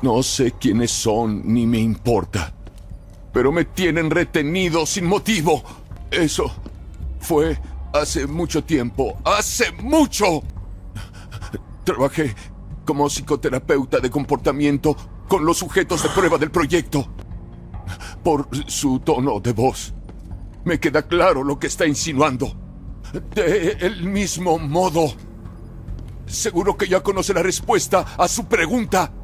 No sé quiénes son ni me importa, pero me tienen retenido sin motivo. Eso fue hace mucho tiempo. ¡Hace mucho! Trabajé como psicoterapeuta de comportamiento con los sujetos de prueba del proyecto. Por su tono de voz, me queda claro lo que está insinuando. De el mismo modo, seguro que ya conoce la respuesta a su pregunta.